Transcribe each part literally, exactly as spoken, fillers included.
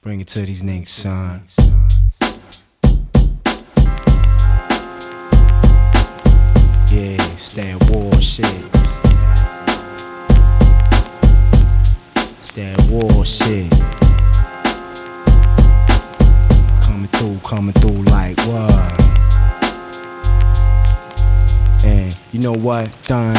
Bring it to these niggas, son. Yeah, stand war shit. Stand war shit. Coming through, coming through like what? And you know what, done?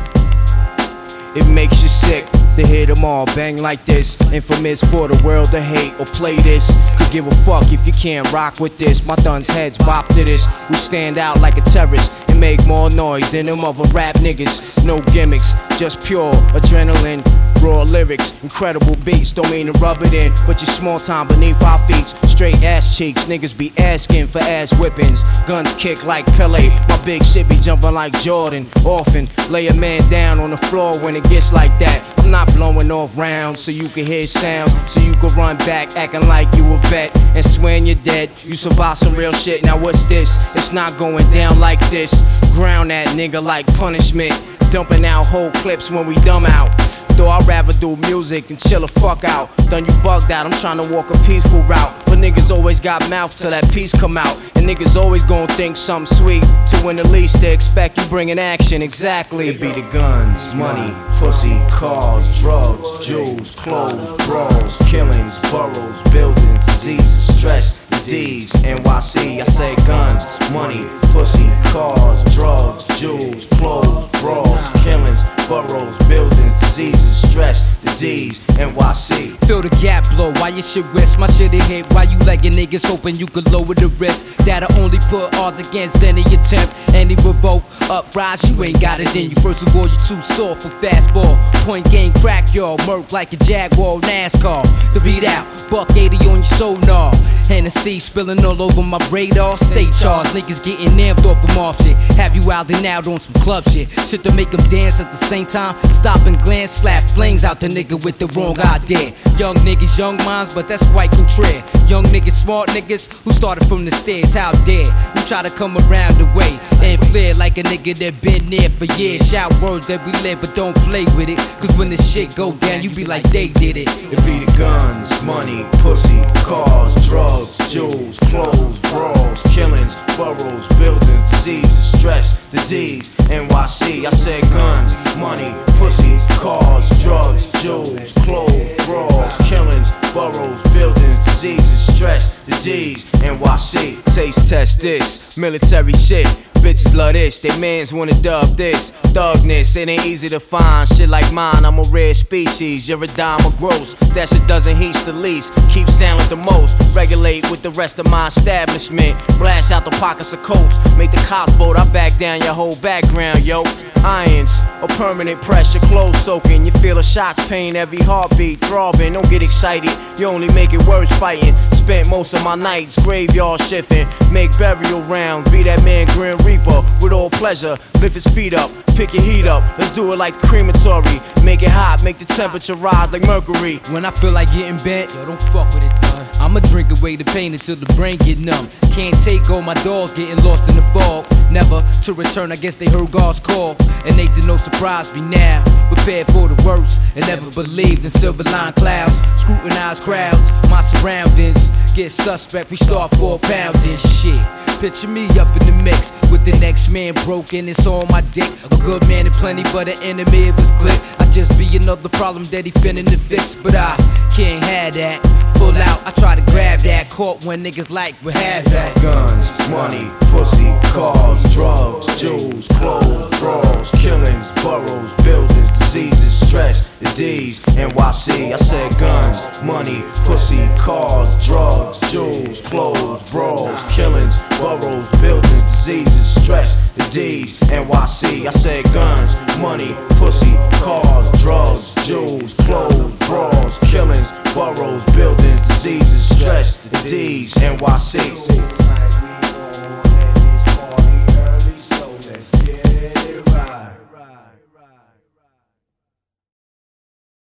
It makes you sick to hear them all bang like this. Infamous for the world to hate or play this. Could give a fuck if you can't rock with this. My thun's heads bop to this. We stand out like a terrorist and make more noise than them other rap niggas. No gimmicks, just pure adrenaline. Raw lyrics, incredible beats, don't mean to rub it in, but you're small time beneath our feet. Straight ass cheeks, niggas be asking for ass whippings. Guns kick like Pele, my big shit be jumping like Jordan. Often lay a man down on the floor when it gets like that. I'm not blowing off rounds so you can hear sound, so you can run back acting like you a vet and swearing you're dead. You survived some real shit, now what's this? It's not going down like this. Ground that nigga like punishment, dumping out whole clips when we dumb out. Though I'd rather do music and chill the fuck out. Done you bugged out, I'm trying to walk a peaceful route. But niggas always got mouth till that peace come out. And niggas always gon' think something sweet to when the least they expect you bringing action, exactly. It be the guns, money, pussy, cars, drugs, jewels, clothes, brawls, killings, boroughs, buildings, diseases, stress, the D's, N Y C. I say guns, money, pussy, cars, drugs, jewels, clothes, brawls, killings, boroughs, buildings, diseases, stress, the D's, N Y C. Feel the gap blow, why your shit risk? My shit it hit, why you legging niggas hoping you could lower the risk? That'll only put odds against any attempt, any revolt, uprise, you ain't got it in you. First of all, you too soft for fastball, point game crack y'all, murk like a Jaguar, NASCAR. To read out, buck eighty on your sonar, Hennessy spilling all over my radar. Stay charged, niggas getting amped off of mob shit. Have you out and out on some club shit, shit to make them dance at the same time. Stop and glance, slap flings out the nigga with the wrong idea. Young niggas, young minds, but that's quite contrary. Young niggas, smart niggas who started from the stairs. How dare you try to come around the way and flare like a nigga that been there for years. Shout words that we live, but don't play with it, cause when the shit go down, you be like they did it. It be the guns, money, pussy, cars, drugs, jewels, clothes, brawls, killings, boroughs, buildings, diseases, stress, the D's, N Y C. I said guns, money, pussy, cars, drugs, jewels, clothes, brawls, killings, boroughs, buildings, diseases, stress, the D's, N Y C. Taste test this, military shit. Bitches love this, they mans wanna dub this. Thugness, it ain't easy to find shit like mine. I'm a rare species, you're a dime or gross. That shit doesn't heat the least, keep silent the most. Regulate with the rest of my establishment. Blast out the pockets of coats, make the cops bolt. I back down your whole background, yo. Irons, or permanent pressure, clothes soaking. You feel a shock's pain, every heartbeat throbbing. Don't get excited, you only make it worse fighting. Spent most of my nights graveyard shifting. Make burial rounds, be that man Grim Reaper with all pleasure. Lift his feet up, pick your heat up. Let's do it like the crematory. Make it hot, make the temperature rise like mercury. When I feel like getting bent, yo, don't fuck with it, done. I'ma drink away the pain until the brain get numb. Can't take all my dogs getting lost in the fog. Never to return, I guess they heard God's call. And they did no surprise me now. Prepared for the worst and never believed in silver line clouds. Scrutinize crowds, my surroundings. Get suspect, we start for a pounding shit. Picture me up in the mix with the next man broken, it's on my dick. A good man and plenty, but an enemy of his clique. I just be another problem that he finna to fix, but I can't have that. Pull out, I try to grab that. Caught when niggas like we have that. Guns, money, pussy, cars, drugs, jewels, clothes, brawls, killings, boroughs, buildings, diseases, stress, the D's, N Y C. I said guns, money, pussy, cars, drugs, jewels, clothes, brawls, killings, boroughs, buildings, diseases, stress, the D's, N Y C. I said guns, money, pussy, cars, drugs, jewels, clothes, brawls, killings, boroughs, buildings, diseases, stress, the D's, N Y C.